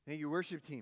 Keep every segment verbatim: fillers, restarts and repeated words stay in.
Thank you, worship team.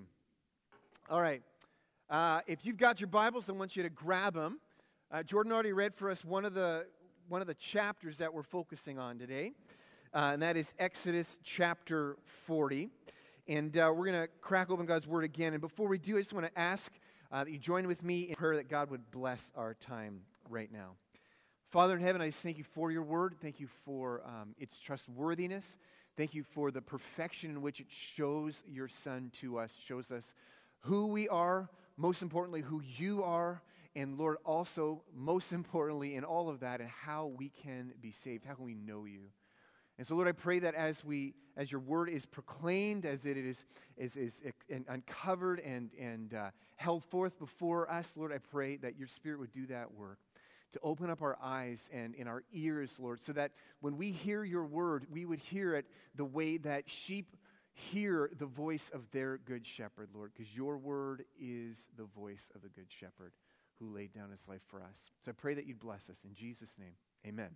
All right. Uh, if you've got your Bibles, I want you to grab them. Uh, Jordan already read for us one of the one of the chapters that we're focusing on today, uh, and that is Exodus chapter forty. And uh, we're going to crack open God's Word again. And before we do, I just want to ask uh, that you join with me in prayer that God would bless our time right now. Father in heaven, I just thank you for your Word. Thank you for um, its trustworthiness. Thank you for the perfection in which it shows your Son to us, shows us who we are, most importantly, who you are, and Lord, also, most importantly, in all of that, and how we can be saved, how can we know you. And so, Lord, I pray that as we, as your word is proclaimed, as it is, is, is uncovered and, and uh, held forth before us, Lord, I pray that your Spirit would do that work, to open up our eyes and in our ears, Lord, so that when we hear your word, we would hear it the way that sheep hear the voice of their good shepherd, Lord, because your word is the voice of the good shepherd who laid down his life for us. So I pray that you'd bless us. In Jesus' name, amen.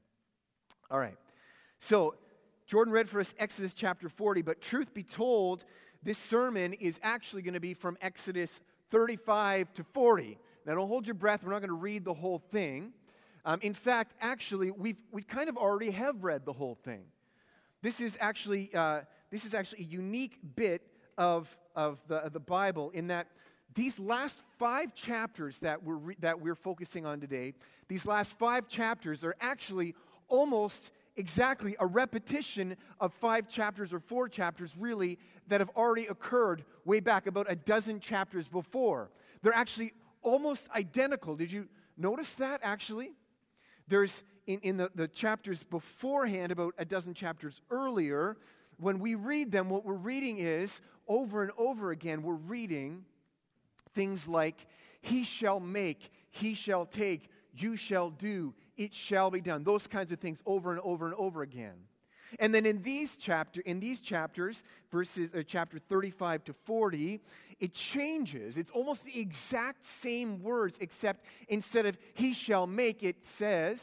All right. So Jordan read for us Exodus chapter forty, but truth be told, this sermon is actually going to be from Exodus thirty-five to forty. Now don't hold your breath. We're not going to read the whole thing. Um, in fact, actually, we've we kind of already have read the whole thing. This is actually uh, this is actually a unique bit of of the of the Bible in that these last five chapters that we're re- that we're focusing on today, these last five chapters are actually almost exactly a repetition of five chapters or four chapters, really, that have already occurred way back about a dozen chapters before. They're actually almost identical. Did you notice that, actually? There's, in, in the, the chapters beforehand, about a dozen chapters earlier, when we read them, what we're reading is, over and over again, we're reading things like, he shall make, he shall take, you shall do, it shall be done. Those kinds of things over and over and over again. And then in these chapter, in these chapters, verses uh, chapter thirty-five to forty, it changes. It's almost the exact same words, except instead of he shall make, it says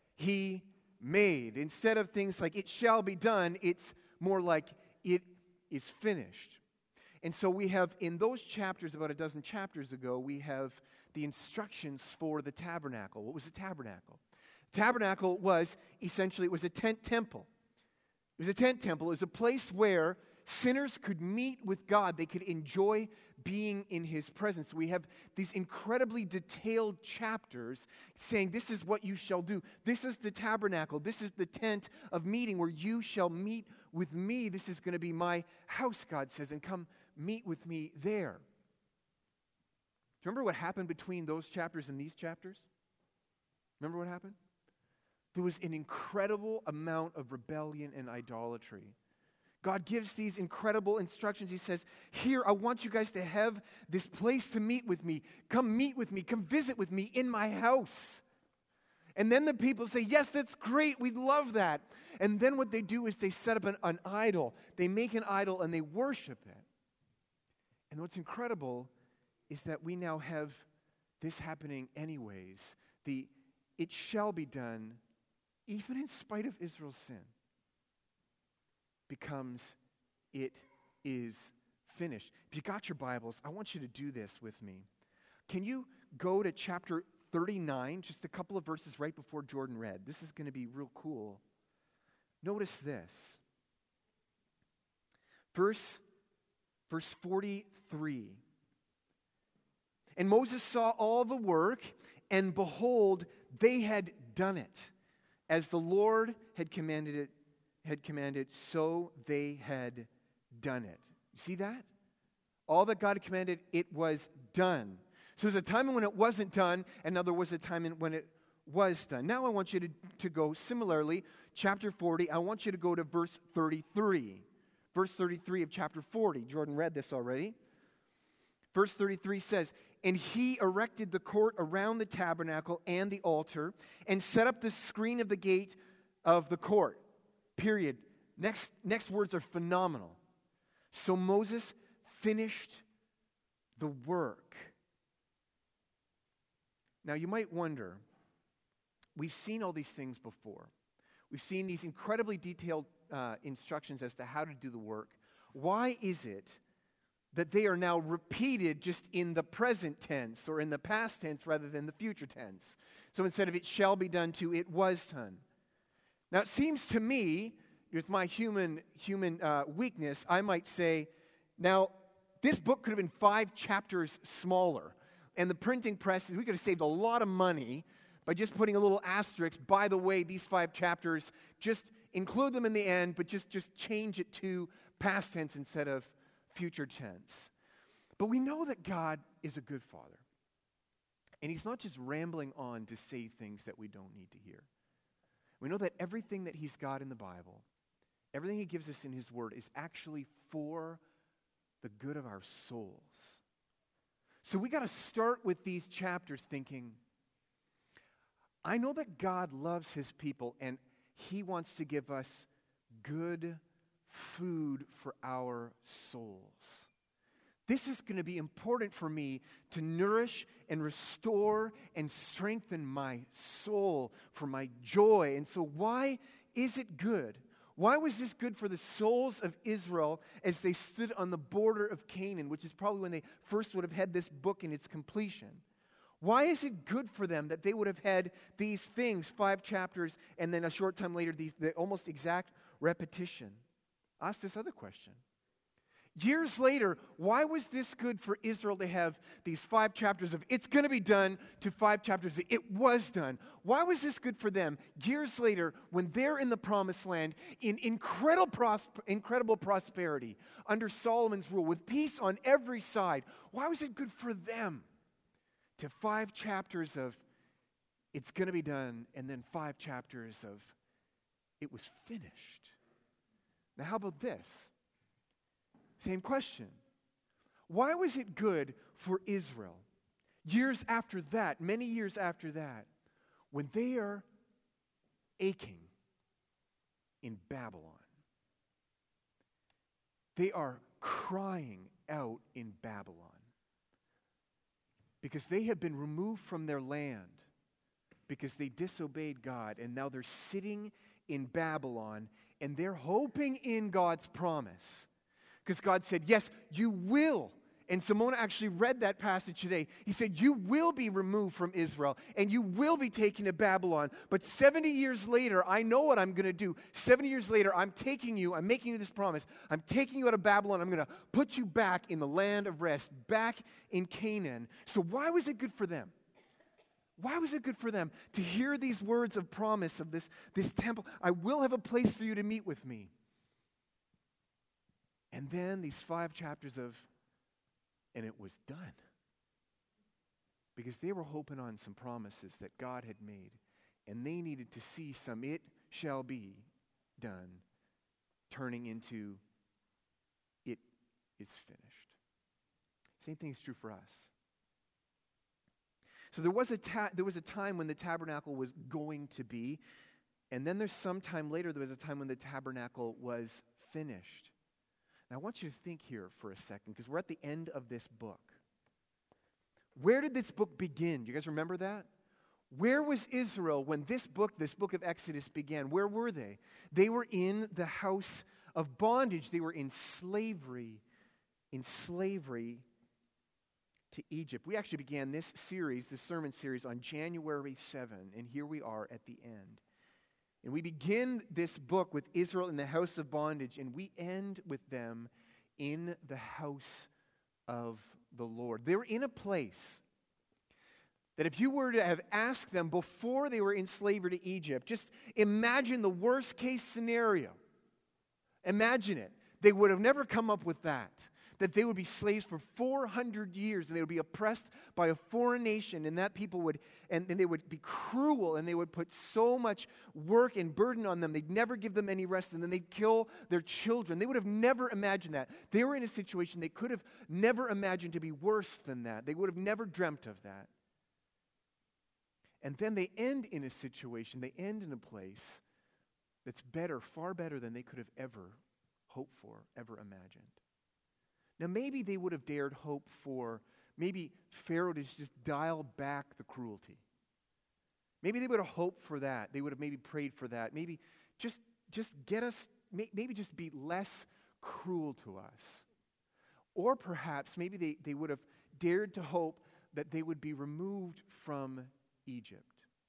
he made. Instead of things like it shall be done, it's more like it is finished. And so we have in those chapters, about a dozen chapters ago, we have the instructions for the tabernacle. What was the tabernacle? The tabernacle was essentially, it was a tent temple. It was a tent temple. It was a place where sinners could meet with God. They could enjoy being in his presence. We have these incredibly detailed chapters saying, this is what you shall do. This is the tabernacle. This is the tent of meeting where you shall meet with me. This is going to be my house, God says, and come meet with me there. Do you remember what happened between those chapters and these chapters? Remember what happened? There was an incredible amount of rebellion and idolatry. God gives these incredible instructions. He says, here, I want you guys to have this place to meet with me. Come meet with me. Come visit with me in my house. And then the people say, yes, that's great. We'd love that. And then what they do is they set up an, an idol. They make an idol and they worship it. And what's incredible is that we now have this happening anyways. The it shall be done even in spite of Israel's sin, becomes it is finished. If you got your Bibles, I want you to do this with me. Can you go to chapter thirty-nine, just a couple of verses right before Jordan read? This is going to be real cool. Notice this. Verse, verse forty-three. And Moses saw all the work, and behold, they had done it. As the Lord had commanded it, had commanded, so they had done it. You see that? All that God commanded, it was done. So there's a time when it wasn't done, and now there was a time when it was done. Now I want you to, to go similarly, chapter forty, I want you to go to verse thirty-three. Verse thirty-three of chapter forty. Jordan read this already. Verse thirty-three says, and he erected the court around the tabernacle and the altar and set up the screen of the gate of the court. Period. Next, next words are phenomenal. So Moses finished the work. Now you might wonder, we've seen all these things before. We've seen these incredibly detailed uh, instructions as to how to do the work. Why is it that they are now repeated just in the present tense or in the past tense rather than the future tense. So instead of it shall be done to, it was done. Now it seems to me, with my human human uh, weakness, I might say, now this book could have been five chapters smaller. And the printing press, we could have saved a lot of money by just putting a little asterisk, by the way, these five chapters, just include them in the end, but just, just change it to past tense instead of future tense. But we know that God is a good Father. And He's not just rambling on to say things that we don't need to hear. We know that everything that He's got in the Bible, everything He gives us in His Word is actually for the good of our souls. So we got to start with these chapters thinking, I know that God loves His people and He wants to give us good food for our souls. This is going to be important for me to nourish and restore and strengthen my soul for my joy. And so why is it good? Why was this good for the souls of Israel as they stood on the border of Canaan, which is probably when they first would have had this book in its completion? Why is it good for them that they would have had these things, five chapters, and then a short time later, these the almost exact repetition? Ask this other question. Years later, why was this good for Israel to have these five chapters of it's going to be done to five chapters of it was done? Why was this good for them years later when they're in the promised land in incredible, pros- incredible prosperity under Solomon's rule with peace on every side? Why was it good for them to five chapters of it's going to be done and then five chapters of it was finished? Now how about this? Same question. Why was it good for Israel years after that, many years after that, when they are aching in Babylon? They are crying out in Babylon because they have been removed from their land because they disobeyed God, and now they're sitting in Babylon and they're hoping in God's promise. Because God said, yes, you will. And Simona actually read that passage today. He said, you will be removed from Israel and you will be taken to Babylon. But seventy years later, I know what I'm going to do. seventy years later, I'm taking you, I'm making you this promise. I'm taking you out of Babylon. I'm going to put you back in the land of rest, back in Canaan. So why was it good for them? Why was it good for them to hear these words of promise of this, this temple? I will have a place for you to meet with me. And then these five chapters of, and it was done. Because they were hoping on some promises that God had made. And they needed to see some it shall be done turning into it is finished. Same thing is true for us. So there was a ta- there was a time when the tabernacle was going to be, and then there's some time later there was a time when the tabernacle was finished. Now, I want you to think here for a second, because we're at the end of this book. Where did this book begin? Do you guys remember that? Where was Israel when this book, this book of Exodus began? Where were they? They were in the house of bondage. They were in slavery, in slavery to Egypt. We actually began this series, this sermon series, on January seventh, and here we are at the end. And we begin this book with Israel in the house of bondage, and we end with them in the house of the Lord. They were in a place that if you were to have asked them before they were in slavery to Egypt, just imagine the worst case scenario. Imagine it. They would have never come up with that. That they would be slaves for four hundred years and they would be oppressed by a foreign nation, and that people would, and, and they would be cruel, and they would put so much work and burden on them. They'd never give them any rest, and then they'd kill their children. They would have never imagined that. They were in a situation they could have never imagined to be worse than that. They would have never dreamt of that. And then they end in a situation, they end in a place that's better, far better than they could have ever hoped for, ever imagined. Now, maybe they would have dared hope for maybe Pharaoh to just dial back the cruelty. Maybe they would have hoped for that. They would have maybe prayed for that. Maybe just, just get us, maybe just be less cruel to us. Or perhaps maybe they, they would have dared to hope that they would be removed from Egypt.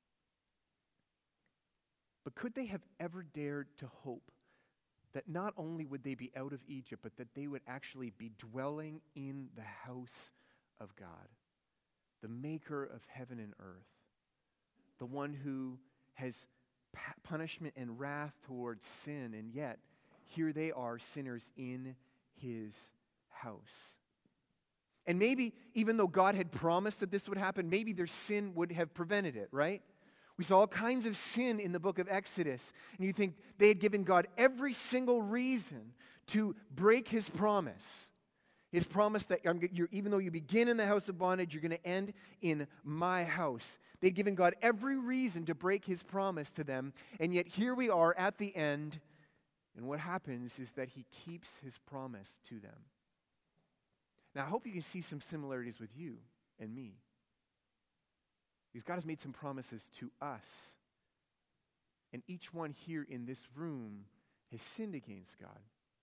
But could they have ever dared to hope that not only would they be out of Egypt, but that they would actually be dwelling in the house of God, the maker of heaven and earth, the one who has pa- punishment and wrath towards sin, and yet here they are, sinners in his house. And maybe, even though God had promised that this would happen, maybe their sin would have prevented it, right? We saw all kinds of sin in the book of Exodus, and you think they had given God every single reason to break his promise. His promise that you're, even though you begin in the house of bondage, you're going to end in my house. They'd given God every reason to break his promise to them, and yet here we are at the end, and what happens is that he keeps his promise to them. Now, I hope you can see some similarities with you and me. Because God has made some promises to us. And each one here in this room has sinned against God.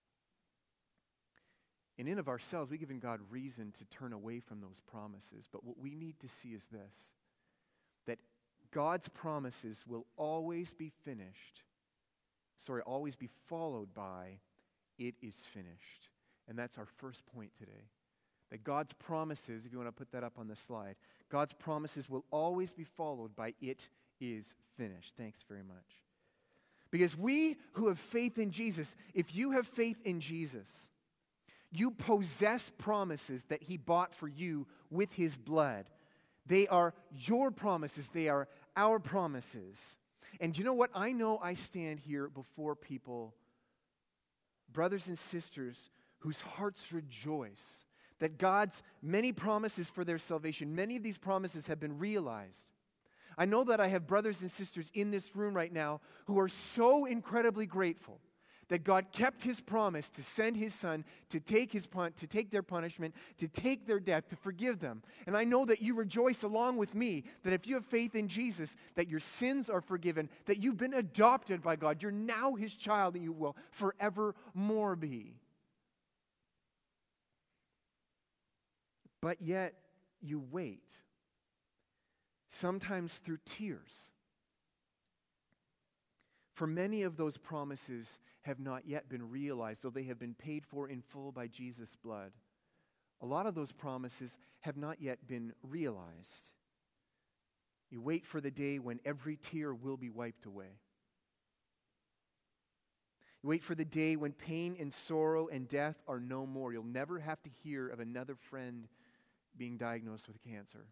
And in of ourselves, we've given God reason to turn away from those promises. But what we need to see is this, that God's promises will always be finished, sorry, always be followed by, it is finished. And that's our first point today. That God's promises, if you want to put that up on the slide, God's promises will always be followed by it is finished. Thanks very much. Because we who have faith in Jesus, if you have faith in Jesus, you possess promises that he bought for you with his blood. They are your promises. They are our promises. And you know what? I know I stand here before people, brothers and sisters, whose hearts rejoice that God's many promises for their salvation, many of these promises have been realized. I know that I have brothers and sisters in this room right now who are so incredibly grateful that God kept his promise to send his son to take his pun- to take their punishment, to take their death, to forgive them. And I know that you rejoice along with me that if you have faith in Jesus, that your sins are forgiven, that you've been adopted by God. You're now his child and you will forevermore be. But yet, you wait, sometimes through tears. For many of those promises have not yet been realized, though they have been paid for in full by Jesus' blood. A lot of those promises have not yet been realized. You wait for the day when every tear will be wiped away. You wait for the day when pain and sorrow and death are no more. You'll never have to hear of another friend being diagnosed with cancer.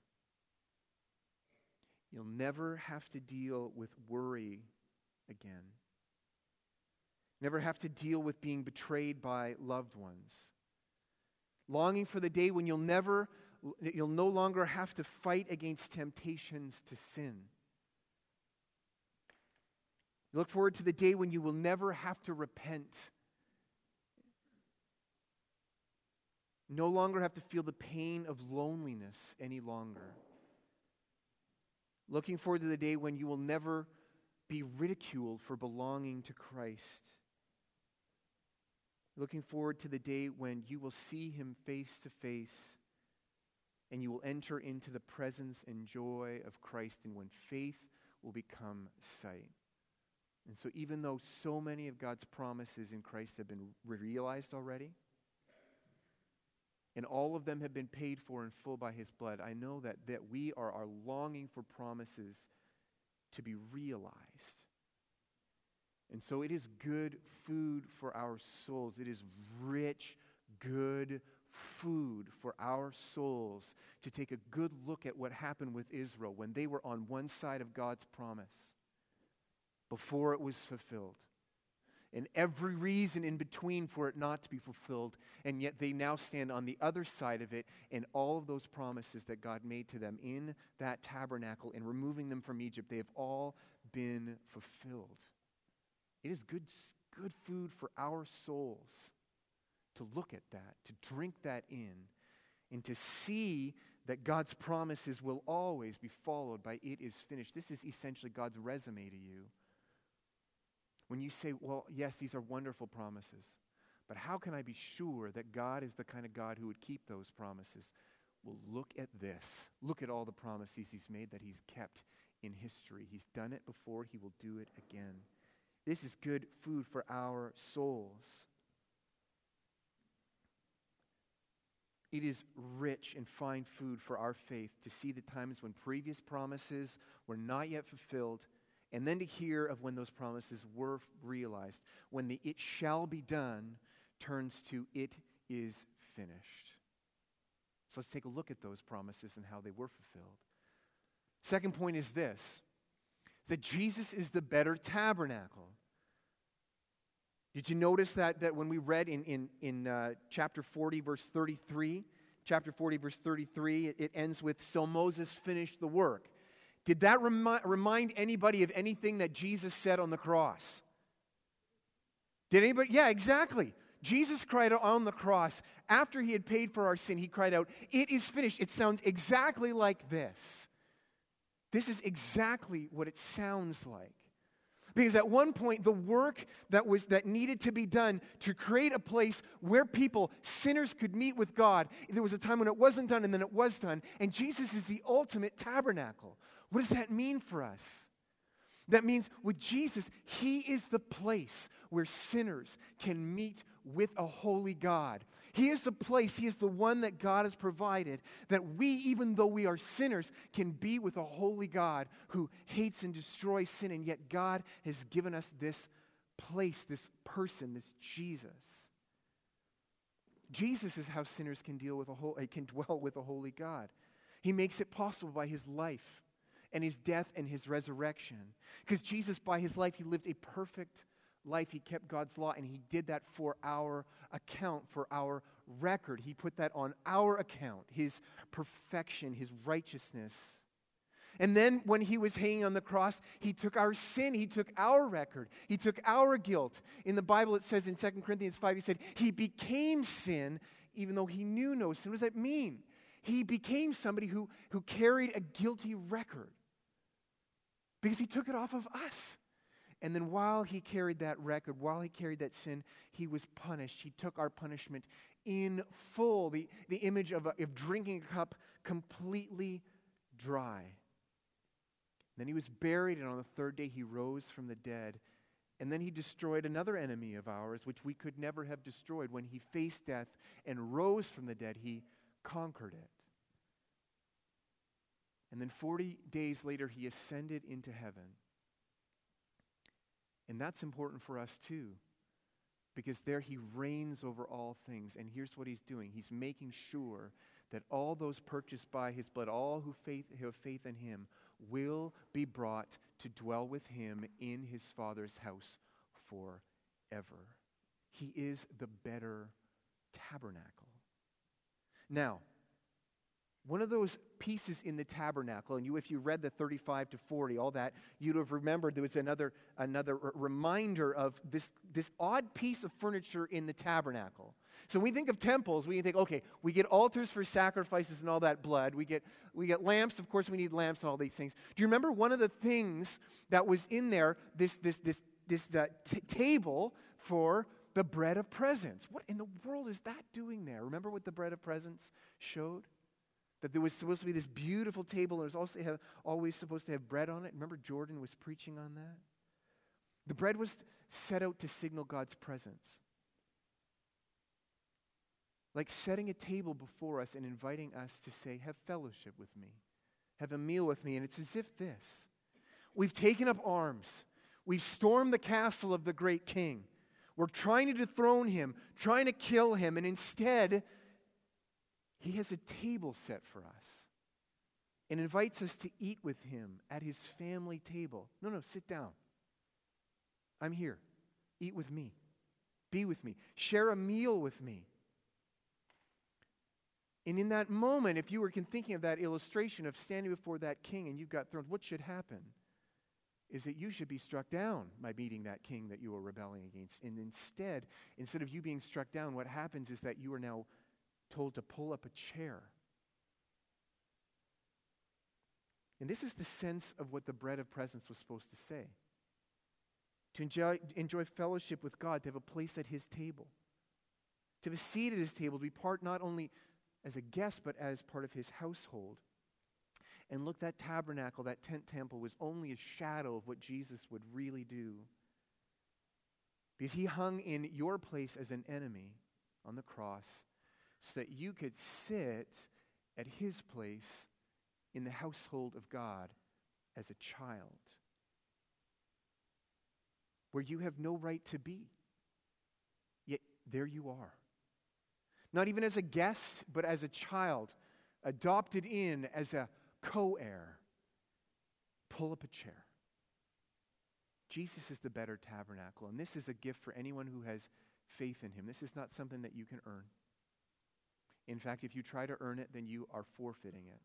You'll never have to deal with worry again. Never have to deal with being betrayed by loved ones. Longing for the day when you'll never, you'll no longer have to fight against temptations to sin. You look forward to the day when you will never have to repent. No longer have to feel the pain of loneliness any longer. Looking forward to the day when you will never be ridiculed for belonging to Christ. Looking forward to the day when you will see him face to face and you will enter into the presence and joy of Christ, and when faith will become sight. And so even though so many of God's promises in Christ have been realized already, and all of them have been paid for in full by his blood, I know that, that we are, are longing for promises to be realized. And so it is good food for our souls. It is rich, good food for our souls to take a good look at what happened with Israel when they were on one side of God's promise before it was fulfilled. And every reason in between for it not to be fulfilled, and yet they now stand on the other side of it, and all of those promises that God made to them in that tabernacle and removing them from Egypt, they have all been fulfilled. It is good, good food for our souls to look at that, to drink that in, and to see that God's promises will always be followed by it is finished. This is essentially God's resume to you. When you say, well, yes, these are wonderful promises, But how can I be sure that God is the kind of God who would keep those promises? Well, look at this. Look at all the promises he's made that he's kept in history. He's done it before. He will do it again. This is good food for our souls. It is rich and fine food for our faith to see the times when previous promises were not yet fulfilled, and then to hear of when those promises were realized, when the "it shall be done" turns to "it is finished." So let's take a look at those promises and how they were fulfilled. Second point is this, that Jesus is the better tabernacle. Did you notice that, that when we read in, in, in uh, chapter forty, verse thirty-three, chapter forty, verse thirty-three, it, it ends with, "So Moses finished the work." Did that remi- remind anybody of anything that Jesus said on the cross? Did anybody? Yeah, exactly. Jesus cried out on the cross, after he had paid for our sin, he cried out, "It is finished." It sounds exactly like this. This is exactly what it sounds like. Because at one point, the work that was that needed to be done to create a place where people, sinners, could meet with God, there was a time when it wasn't done and then it was done. And Jesus is the ultimate tabernacle. What does that mean for us? That means with Jesus, he is the place where sinners can meet with a holy God. He is the place, he is the one that God has provided, that we, even though we are sinners, can be with a holy God who hates and destroys sin, and yet God has given us this place, this person, this Jesus. Jesus is how sinners can deal with a whole, can dwell with a holy God. He makes it possible by his life and his death and his resurrection. Because Jesus, by his life, he lived a perfect life. He kept God's law, and he did that for our account, for our record. He put that on our account, his perfection, his righteousness. And then when he was hanging on the cross, he took our sin, he took our record, he took our guilt. In the Bible it says in Second Corinthians five, he said, he became sin even though he knew no sin. What does that mean? He became somebody who, who carried a guilty record because he took it off of us. And then while he carried that record, while he carried that sin, he was punished. He took our punishment in full. The, the image of, a, of drinking a cup completely dry. Then he was buried, and on the third day he rose from the dead. And then he destroyed another enemy of ours, which we could never have destroyed. When he faced death and rose from the dead, he conquered it. And then forty days later, he ascended into heaven. And that's important for us too, because there he reigns over all things. And here's what he's doing. He's making sure that all those purchased by his blood, all who, faith, who have faith in him, will be brought to dwell with him in his Father's house forever. He is the better tabernacle. Now, one of those pieces in the tabernacle, and you, if you read the thirty-five to forty, all that, you'd have remembered there was another, another r- reminder of this, this odd piece of furniture in the tabernacle. So when we think of temples, we think, okay, we get altars for sacrifices and all that blood. We get, we get lamps. Of course, we need lamps and all these things. Do you remember one of the things that was in there, this, this, this, this uh, t- table for the bread of presence? What in the world is that doing there? Remember what the bread of presence showed? That there was supposed to be this beautiful table, and it was also have, always supposed to have bread on it. Remember Jordan was preaching on that? The bread was set out to signal God's presence. Like setting a table before us and inviting us to say, have fellowship with me. Have a meal with me. And it's as if this. We've taken up arms. We've stormed the castle of the great king. We're trying to dethrone him, trying to kill him, and instead, he has a table set for us and invites us to eat with him at his family table. No, no, sit down. I'm here. Eat with me. Be with me. Share a meal with me. And in that moment, if you were thinking of that illustration of standing before that king and you've got thrones, what should happen is that you should be struck down by meeting that king that you were rebelling against. And instead, instead of you being struck down, what happens is that you are now told to pull up a chair. And this is the sense of what the bread of presence was supposed to say. To enjoy, enjoy fellowship with God, to have a place at his table. to be seated at his table, to be part not only as a guest, but as part of his household. And look, that tabernacle, that tent temple, was only a shadow of what Jesus would really do. Because he hung in your place as an enemy on the cross so that you could sit at his place in the household of God as a child, where you have no right to be. Yet there you are. Not even as a guest, but as a child, adopted in as a co-heir. Pull up a chair. Jesus is the better tabernacle, and this is a gift for anyone who has faith in him. This is not something that you can earn. In fact, if you try to earn it, then you are forfeiting it.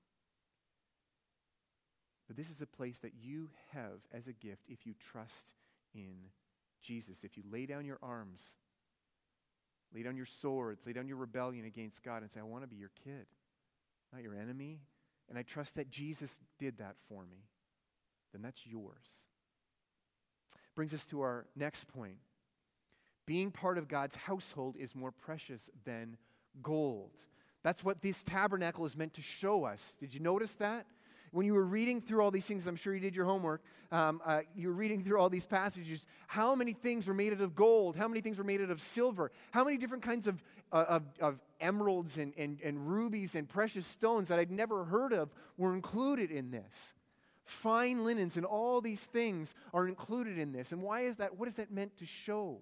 But this is a place that you have as a gift if you trust in Jesus. If you lay down your arms, lay down your swords, lay down your rebellion against God and say, I want to be your kid, not your enemy. And I trust that Jesus did that for me. Then that's yours. Brings us to our next point. Being part of God's household is more precious than gold. That's what this tabernacle is meant to show us. Did you notice that? When you were reading through all these things, I'm sure you did your homework, um, uh, you were reading through all these passages, how many things were made out of gold? How many things were made out of silver? How many different kinds of, uh, of, of emeralds and, and, and rubies and precious stones that I'd never heard of were included in this? Fine linens and all these things are included in this. And why is that? What is that meant to show?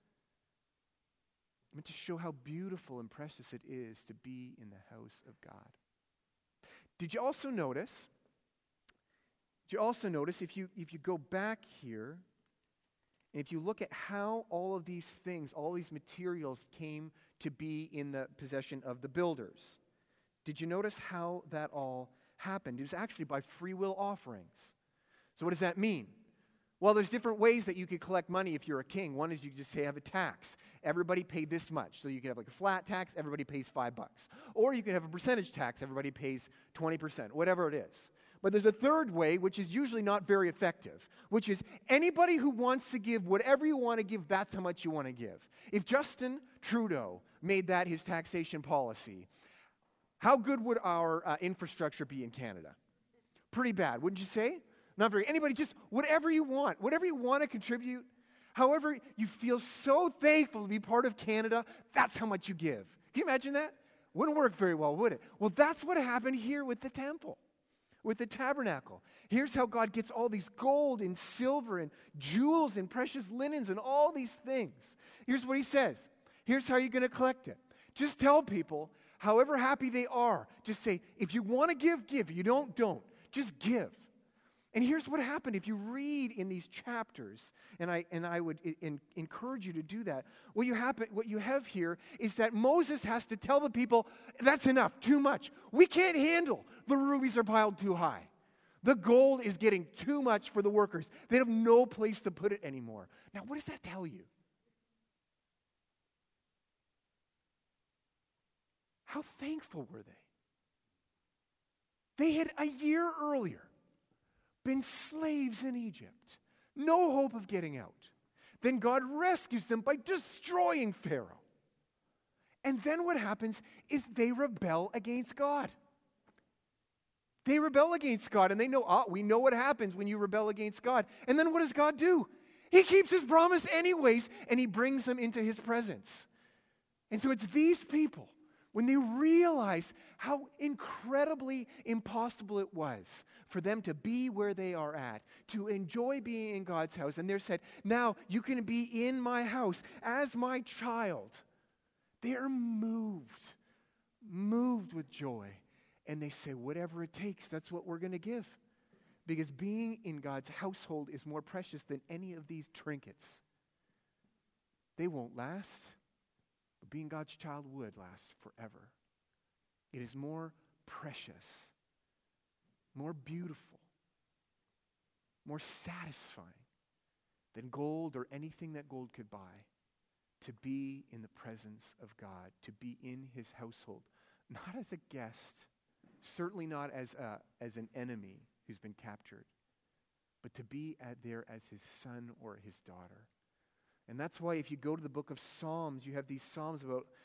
It's meant to show how beautiful and precious it is to be in the house of God. Did you also notice, did you also notice if you if you go back here, and if you look at how all of these things, all these materials came to be in the possession of the builders, did you notice how that all happened? It was actually by free will offerings. So what does that mean? Well, there's different ways that you could collect money if you're a king. One is you could just say have a tax. Everybody pay this much. So you could have like a flat tax, everybody pays five bucks. Or you could have a percentage tax, everybody pays twenty percent, whatever it is. But there's a third way, which is usually not very effective, which is anybody who wants to give whatever you want to give, that's how much you want to give. If Justin Trudeau made that his taxation policy, how good would our uh, infrastructure be in Canada? Pretty bad, wouldn't you say? Not very. Anybody, just whatever you want, whatever you want to contribute, however you feel so thankful to be part of Canada, that's how much you give. Can you imagine that? Wouldn't work very well, would it? Well, that's what happened here with the temple, with the tabernacle. Here's how God gets all these gold and silver and jewels and precious linens and all these things. Here's what he says. Here's how you're going to collect it. Just tell people, however happy they are, just say, if you want to give, give. If you don't, don't. Just give. And here's what happened. If you read in these chapters, and I and I would in, encourage you to do that, what you happen, what you have here is that Moses has to tell the people, that's enough, too much. We can't handle. The rubies are piled too high. The gold is getting too much for the workers. They have no place to put it anymore. Now, what does that tell you? How thankful were they? They had a year earlier been slaves in Egypt. No hope of getting out. Then God rescues them by destroying Pharaoh. And then what happens is they rebel against God. They rebel against God, and they know, oh, we know what happens when you rebel against God. And then what does God do? He keeps his promise anyways, and he brings them into his presence. And so it's these people, when they realize how incredibly impossible it was for them to be where they are at, to enjoy being in God's house, and they're said, now you can be in my house as my child. They are moved, moved with joy. And they say, whatever it takes, that's what we're going to give. Because being in God's household is more precious than any of these trinkets. They won't last. But being God's child would last forever. It is more precious, more beautiful, more satisfying than gold or anything that gold could buy, to be in the presence of God, to be in his household, not as a guest, certainly not as a, as an enemy who's been captured, but to be at there as his son or his daughter. And that's why if you go to the book of Psalms, you have these Psalms about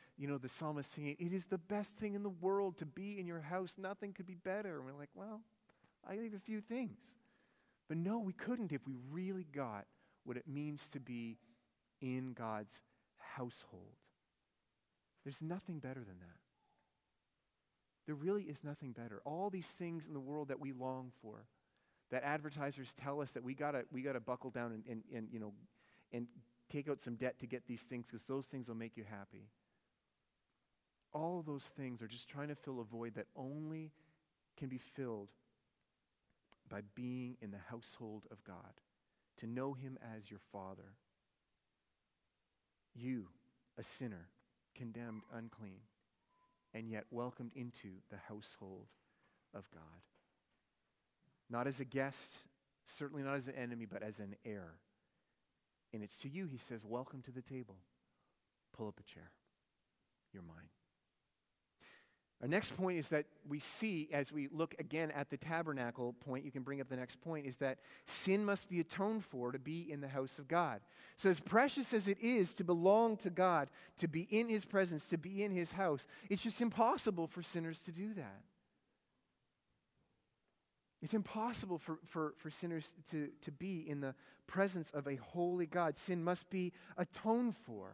you know, the psalmist singing, it is the best thing in the world to be in your house. Nothing could be better. And we're like, well, I leave a few things. But no, we couldn't if we really got what it means to be in God's household. There's nothing better than that. There really is nothing better. All these things in the world that we long for, that advertisers tell us that we gotta we gotta buckle down and, and, and you know and take out some debt to get these things because those things will make you happy. All those things are just trying to fill a void that only can be filled by being in the household of God, to know Him as your Father. You, a sinner, condemned, unclean, and yet welcomed into the household of God. Not as a guest, certainly not as an enemy, but as an heir. And it's to you, He says, welcome to the table. Pull up a chair. You're mine. Our next point is that we see, as we look again at the tabernacle point, you can bring up the next point, is that sin must be atoned for to be in the house of God. So as precious as it is to belong to God, to be in His presence, to be in His house, it's just impossible for sinners to do that. It's impossible for, for, for sinners to, to be in the presence of a holy God. Sin must be atoned for.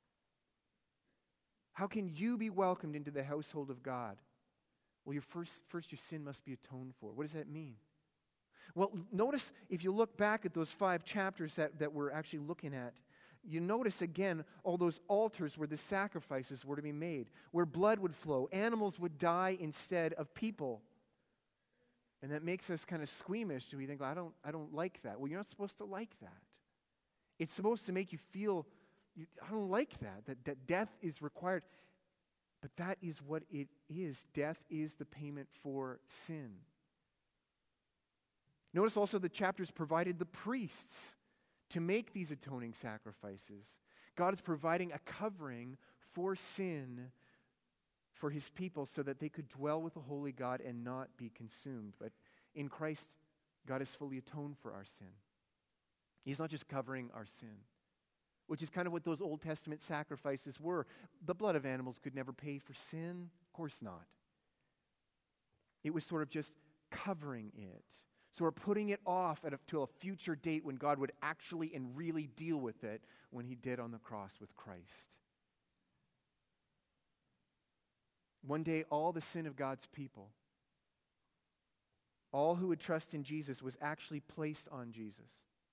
How can you be welcomed into the household of God? Well, your first, first your sin must be atoned for. What does that mean? Well, notice if you look back at those five chapters that, that we're actually looking at, you notice again all those altars where the sacrifices were to be made, where blood would flow, animals would die instead of people. And that makes us kind of squeamish. We think, well, I don't, I don't like that. Well, you're not supposed to like that. It's supposed to make you feel, I don't like that, that, that death is required. But that is what it is. Death is the payment for sin. Notice also the chapters provided the priests to make these atoning sacrifices. God is providing a covering for sin for His people so that they could dwell with a holy God and not be consumed. But in Christ, God has fully atoned for our sin. He's not just covering our sin, which is kind of what those Old Testament sacrifices were. The blood of animals could never pay for sin. Of course not. It was sort of just covering it. So we're putting it off at a, to a future date when God would actually and really deal with it when He did on the cross with Christ. One day, all the sin of God's people, all who would trust in Jesus, was actually placed on Jesus.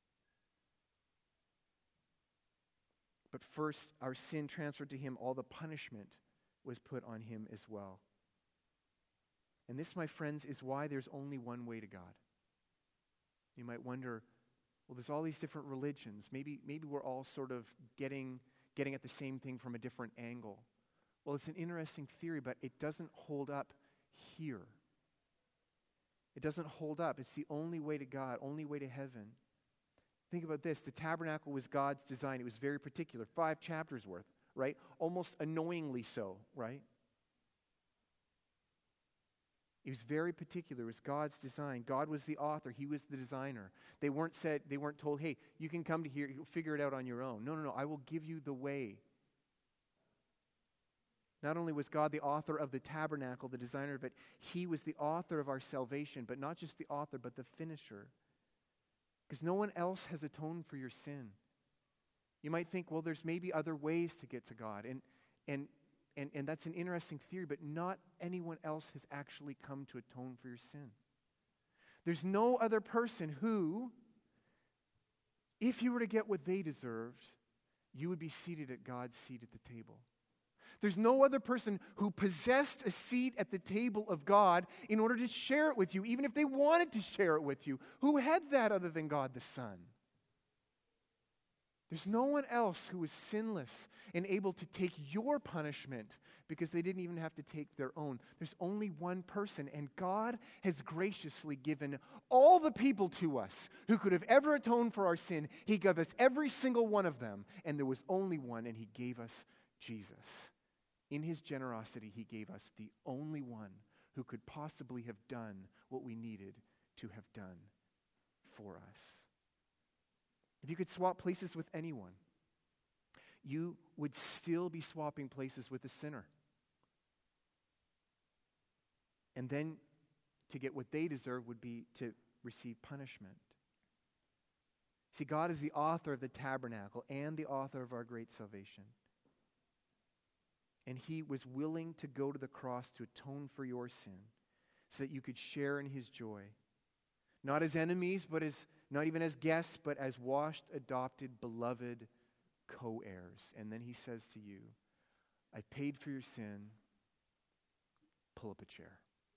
But first, our sin transferred to Him, all the punishment was put on Him as well. And this, my friends, is why there's only one way to God. You might wonder, well, there's all these different religions. Maybe, maybe we're all sort of getting, getting at the same thing from a different angle. Well, it's an interesting theory, but it doesn't hold up here. It doesn't hold up. It's the only way to God, only way to heaven. Think about this. The tabernacle was God's design. It was very particular. Five chapters worth, right? Almost annoyingly so, right? It was very particular. It was God's design. God was the author. He was the designer. They weren't said, they weren't told, hey, you can come to here, you'll figure it out on your own. No, no, no. I will give you the way. Not only was God the author of the tabernacle, the designer, but He was the author of our salvation, but not just the author, but the finisher. Because no one else has atoned for your sin. You might think, well, there's maybe other ways to get to God. And, and, and, and that's an interesting theory, but not anyone else has actually come to atone for your sin. There's no other person who, if you were to get what they deserved, you would be seated at God's seat at the table. There's no other person who possessed a seat at the table of God in order to share it with you, even if they wanted to share it with you. Who had that other than God the Son? There's no one else who was sinless and able to take your punishment because they didn't even have to take their own. There's only one person, and God has graciously given all the people to us who could have ever atoned for our sin. He gave us every single one of them, and there was only one, and He gave us Jesus. In His generosity, He gave us the only one who could possibly have done what we needed to have done for us. If you could swap places with anyone, you would still be swapping places with the sinner. And then to get what they deserve would be to receive punishment. See, God is the author of the tabernacle and the author of our great salvation. And he was willing to go to the cross to atone for your sin so that you could share in his joy. Not as enemies, but as not even as guests, but as washed, adopted, beloved co-heirs. And then he says to you, I paid for your sin. Pull up a chair.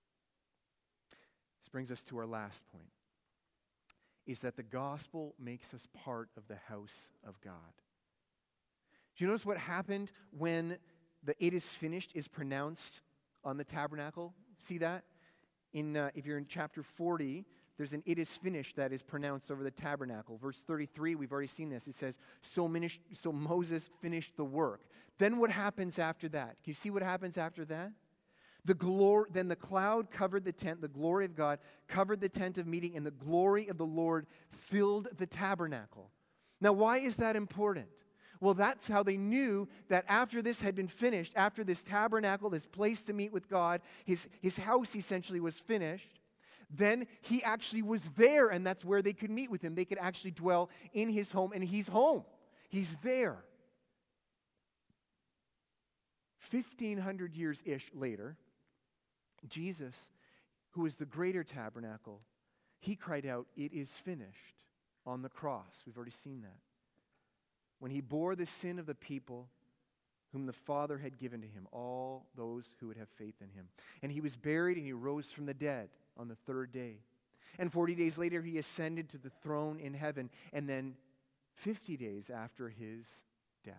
This brings us to our last point, is that the gospel makes us part of the house of God. Do you notice what happened when the "it is finished" is pronounced on the tabernacle? See that? In uh, if you're in chapter forty, there's an "it is finished" that is pronounced over the tabernacle. Verse thirty-three, we've already seen this. It says, so, minish, so Moses finished the work. Then what happens after that? Can you see what happens after that? The glory, then the cloud covered the tent, the glory of God covered the tent of meeting, and the glory of the Lord filled the tabernacle. Now, why is that important? Well, that's how they knew that after this had been finished, after this tabernacle, this place to meet with God, his, his house essentially was finished, then he actually was there, and that's where they could meet with him. They could actually dwell in his home, and he's home. He's there. fifteen hundred years-ish later, Jesus, who is the greater tabernacle, he cried out, "It is finished," on the cross. We've already seen that. When he bore the sin of the people whom the Father had given to him, all those who would have faith in him. And he was buried, and he rose from the dead on the third day. And forty days later, he ascended to the throne in heaven. And then fifty days after his death,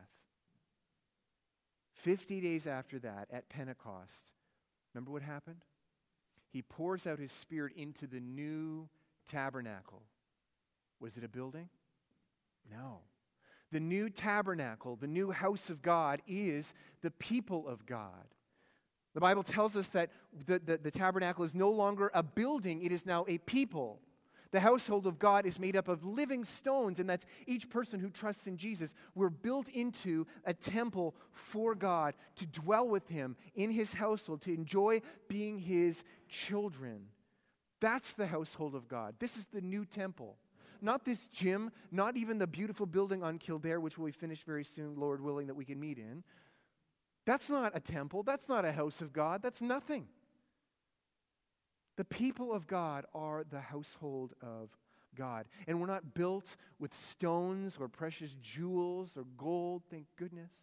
fifty days after that, at Pentecost, remember what happened? He pours out his Spirit into the new tabernacle. Was it a building? No. The new tabernacle, the new house of God, is the people of God. The Bible tells us that the, the, the tabernacle is no longer a building, it is now a people. The household of God is made up of living stones, and that's each person who trusts in Jesus. We're built into a temple for God, to dwell with him in his household, to enjoy being his children. That's the household of God. This is the new temple. Not this gym, not even the beautiful building on Kildare, which will be finished very soon, Lord willing, that we can meet in. That's not a temple. That's not a house of God. That's nothing. The people of God are the household of God. And we're not built with stones or precious jewels or gold, thank goodness.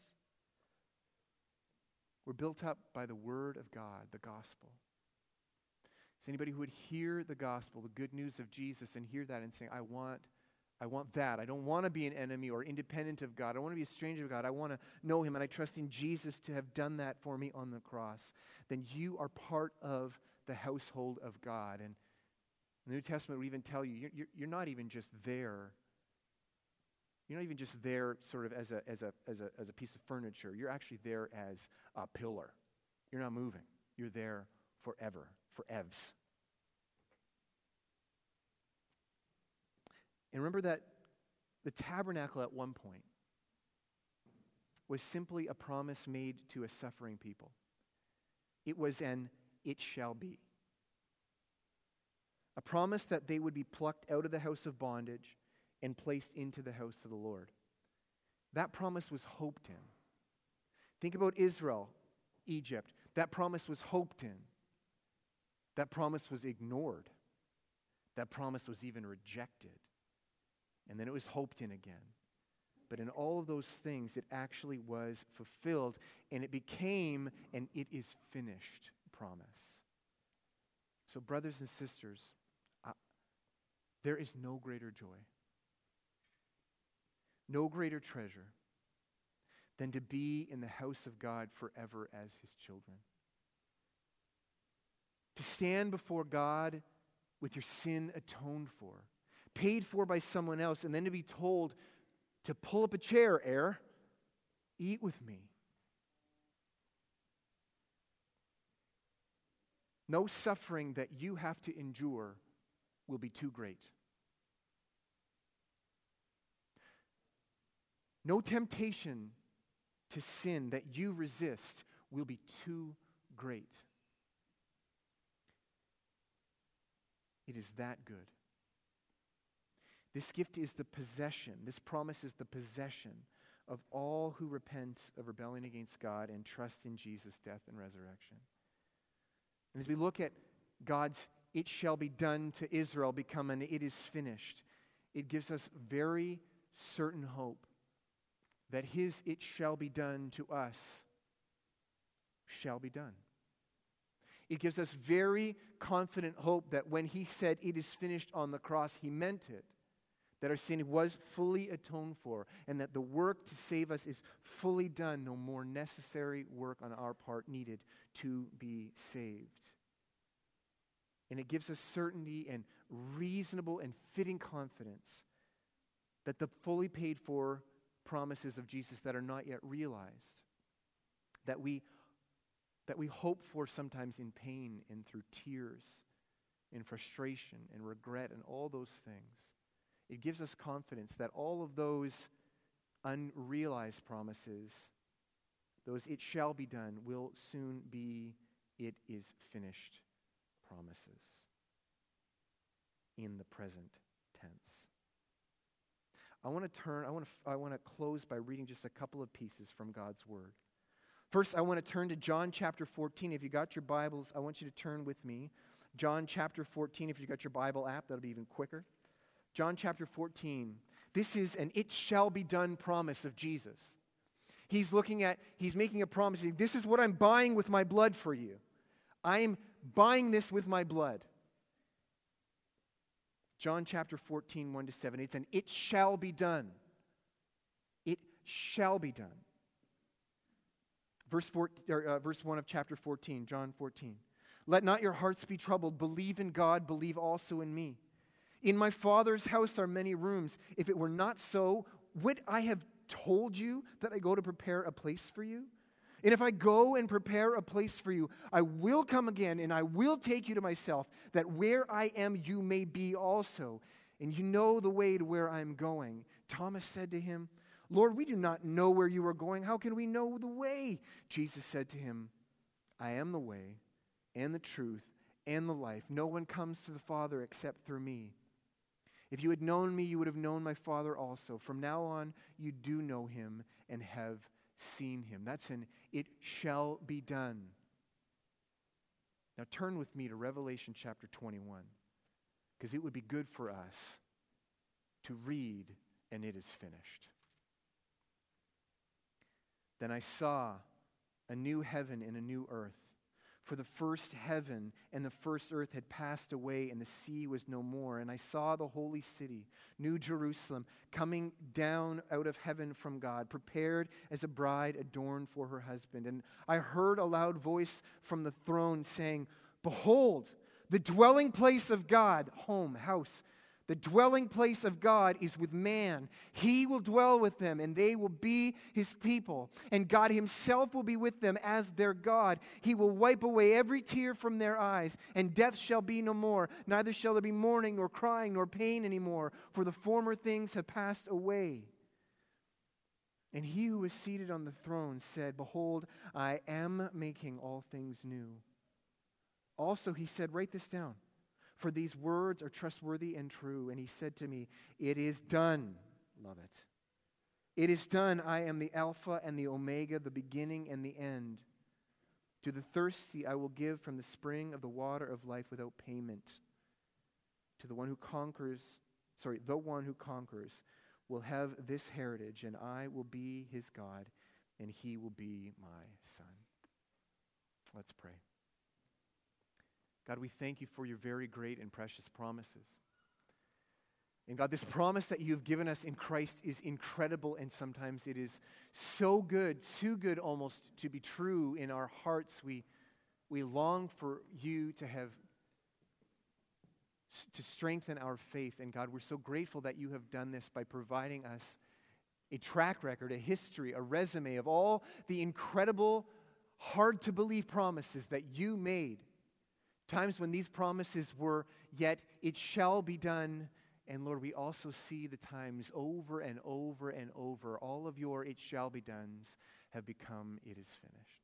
We're built up by the Word of God, the gospel. Is anybody who would hear the gospel, the good news of Jesus, and hear that and say, I want, I want that. I don't want to be an enemy or independent of God. I don't want to be a stranger of God. I want to know him, and I trust in Jesus to have done that for me on the cross. Then you are part of the household of God. And the New Testament will even tell you, you're, you're, you're not even just there. You're not even just there sort of as a, as, a, as, a, as a piece of furniture. You're actually there as a pillar. You're not moving. You're there forever, forevs. And remember that the tabernacle at one point was simply a promise made to a suffering people. It was an "it shall be." A promise that they would be plucked out of the house of bondage and placed into the house of the Lord. That promise was hoped in. Think about Israel, Egypt. That promise was hoped in. That promise was ignored. That promise was even rejected. And then it was hoped in again. But in all of those things, it actually was fulfilled, and it became an "it is finished" promise. So, brothers and sisters, uh, there is no greater joy, no greater treasure than to be in the house of God forever as his children. To stand before God with your sin atoned for, paid for by someone else, and then to be told to pull up a chair, heir, eat with me. No suffering that you have to endure will be too great. No temptation to sin that you resist will be too great. It is that good. This gift is the possession, this promise is the possession of all who repent of rebelling against God and trust in Jesus' death and resurrection. And as we look at God's "it shall be done" to Israel become an "it is finished," it gives us very certain hope that His "it shall be done" to us shall be done. It gives us very confident hope that when He said "it is finished" on the cross, He meant it. That our sin was fully atoned for, and that the work to save us is fully done. No more necessary work on our part needed to be saved. And it gives us certainty and reasonable and fitting confidence that the fully paid for promises of Jesus that are not yet realized, that we, that we hope for sometimes in pain and through tears, in frustration and regret and all those things, it gives us confidence that all of those unrealized promises, those "it shall be done," will soon be "it is finished" promises in the present tense. I want to turn, I want to, I want to close by reading just a couple of pieces from God's Word. First, I want to turn to John chapter fourteen. If you got your Bibles, I want you to turn with me. John chapter fourteen, if you got your Bible app, that'll be even quicker. John chapter fourteen. This is an "it shall be done" promise of Jesus. He's looking at, he's making a promise. This is what I'm buying with my blood for you. I am buying this with my blood. John chapter fourteen, one to seven. It's an "it shall be done." It shall be done. Verse, four, or, uh, verse one of chapter fourteen, John fourteen. "Let not your hearts be troubled. Believe in God, believe also in me. In my Father's house are many rooms. If it were not so, would I have told you that I go to prepare a place for you? And if I go and prepare a place for you, I will come again and I will take you to myself, that where I am you may be also. And you know the way to where I am going." Thomas said to him, "Lord, we do not know where you are going. How can we know the way?" Jesus said to him, "I am the way and the truth and the life. No one comes to the Father except through me. If you had known me, you would have known my Father also. From now on, you do know him and have seen him." That's an "it shall be done." Now turn with me to Revelation chapter twenty-one, because it would be good for us to read and "it is finished." "Then I saw a new heaven and a new earth. For the first heaven and the first earth had passed away, and the sea was no more. And I saw the holy city, New Jerusalem, coming down out of heaven from God, prepared as a bride adorned for her husband. And I heard a loud voice from the throne saying, 'Behold, the dwelling place of God,'" home, house, "the dwelling place of God is with man. He will dwell with them, and they will be his people. And God himself will be with them as their God. He will wipe away every tear from their eyes, and death shall be no more. Neither shall there be mourning, nor crying, nor pain anymore, for the former things have passed away." And he who was seated on the throne said, "Behold, I am making all things new." Also he said, "Write this down, for these words are trustworthy and true." And he said to me, "It is done." Love it. "It is done. I am the Alpha and the Omega, the beginning and the end. To the thirsty I will give from the spring of the water of life without payment. To the one who conquers, sorry, the one who conquers will have this heritage, and I will be his God, and he will be my son." Let's pray. God, we thank you for your very great and precious promises. And God, this promise that you have given us in Christ is incredible, and sometimes it is so good, too good almost to be true in our hearts. We, we long for you to have, to strengthen our faith. And God, we're so grateful that you have done this by providing us a track record, a history, a resume of all the incredible, hard to believe promises that you made. Times when these promises were yet, "it shall be done." And Lord, we also see the times over and over and over, all of your "it shall be dones" have become, it is finished.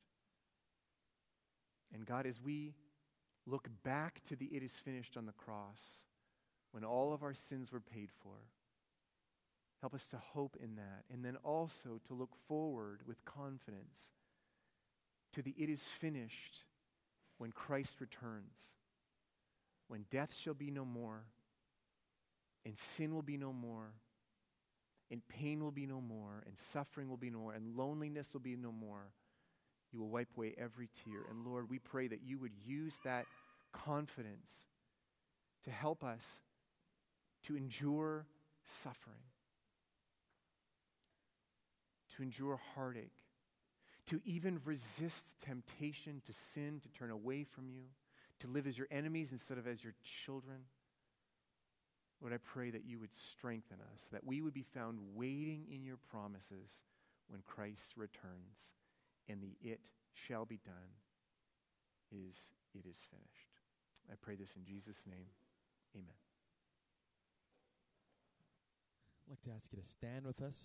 And God, as we look back to the it is finished on the cross, when all of our sins were paid for, help us to hope in that, and then also to look forward with confidence to the it is finished when Christ returns, when death shall be no more, and sin will be no more, and pain will be no more, and suffering will be no more, and loneliness will be no more. You will wipe away every tear. And Lord, we pray that you would use that confidence to help us to endure suffering, to endure heartache, to even resist temptation to sin, to turn away from you, to live as your enemies instead of as your children. Lord, I pray that you would strengthen us, that we would be found waiting in your promises when Christ returns, and the it shall be done is it is finished. I pray this in Jesus' name. Amen. I'd like to ask you to stand with us.